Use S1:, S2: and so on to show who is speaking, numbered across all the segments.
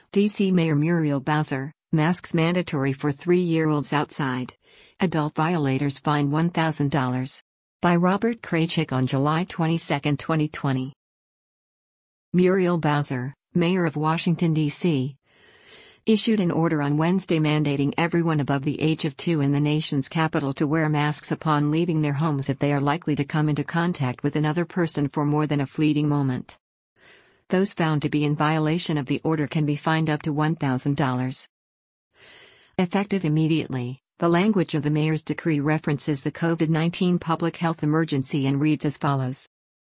S1: D.C. Mayor Muriel Bowser, masks mandatory for 3-year-olds outside. Adult violators fined $1,000. By Robert Kraychik on July 22, 2020. Muriel Bowser, mayor of Washington, D.C., issued an order on Wednesday mandating everyone above the age of 2 in the nation's capital to wear masks upon leaving their homes if they are likely to come into contact with another person for more than a fleeting moment. Those found to be in violation of the order can be fined up to $1,000. Effective immediately, the language of the mayor's decree references the COVID-19 public health emergency and reads as follows.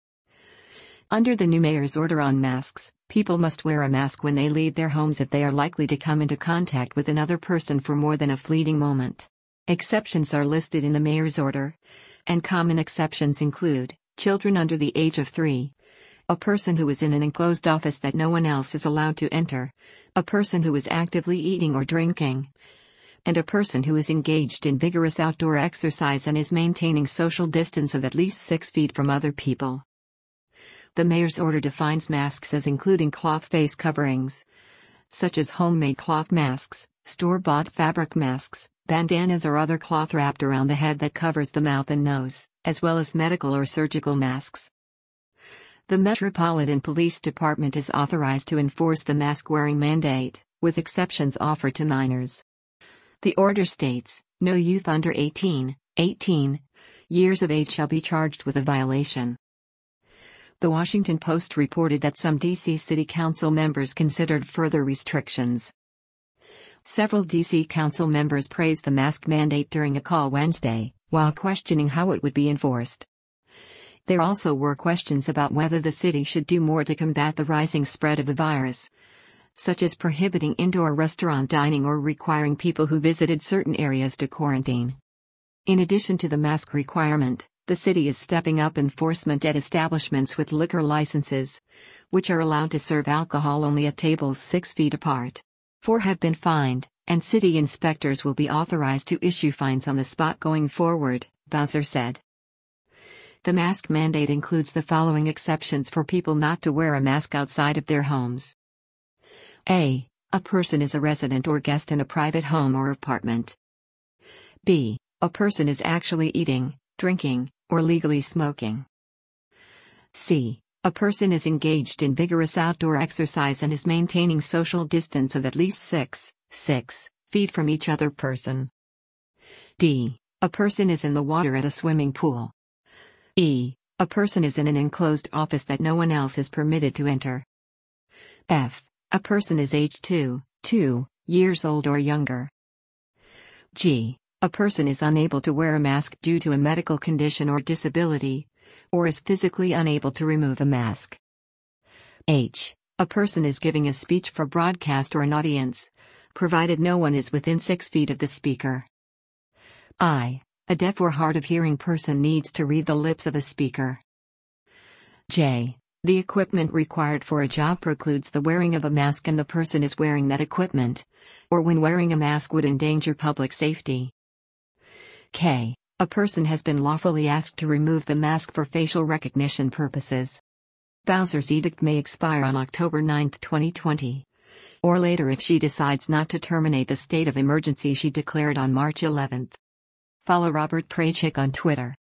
S1: Under the new mayor's order on masks, people must wear a mask when they leave their homes if they are likely to come into contact with another person for more than a fleeting moment. Exceptions are listed in the mayor's order, and common exceptions include children under the age of 3, a person who is in an enclosed office that no one else is allowed to enter, a person who is actively eating or drinking, and a person who is engaged in vigorous outdoor exercise and is maintaining social distance of at least 6 feet from other people. The mayor's order defines masks as including cloth face coverings, such as homemade cloth masks, store-bought fabric masks, bandanas or other cloth wrapped around the head that covers the mouth and nose, as well as medical or surgical masks. The Metropolitan Police Department is authorized to enforce the mask-wearing mandate, with exceptions offered to minors. The order states, no youth under 18 years of age shall be charged with a violation. The Washington Post reported that some D.C. City Council members considered further restrictions. Several D.C. Council members praised the mask mandate during a call Wednesday, while questioning how it would be enforced. There also were questions about whether the city should do more to combat the rising spread of the virus, such as prohibiting indoor restaurant dining or requiring people who visited certain areas to quarantine. In addition to the mask requirement, the city is stepping up enforcement at establishments with liquor licenses, which are allowed to serve alcohol only at tables 6 feet apart. 4 have been fined, and city inspectors will be authorized to issue fines on the spot going forward, Bowser said. The mask mandate includes the following exceptions for people not to wear a mask outside of their homes. A person is a resident or guest in a private home or apartment. B. A person is actually eating, drinking, or legally smoking. C. A person is engaged in vigorous outdoor exercise and is maintaining social distance of at least 6 feet from each other person. D. A person is in the water at a swimming pool. E. A person is in an enclosed office that no one else is permitted to enter. F. A person is aged 2 years old or younger. G. A person is unable to wear a mask due to a medical condition or disability, or is physically unable to remove a mask. H. A person is giving a speech for broadcast or an audience, provided no one is within 6 feet of the speaker. I. A deaf or hard of hearing person needs to read the lips of a speaker. J. The equipment required for a job precludes the wearing of a mask and the person is wearing that equipment, or when wearing a mask would endanger public safety. K. A person has been lawfully asked to remove the mask for facial recognition purposes. Bowser's edict may expire on October 9, 2020, or later if she decides not to terminate the state of emergency she declared on March 11. Follow Robert Kraychik on Twitter.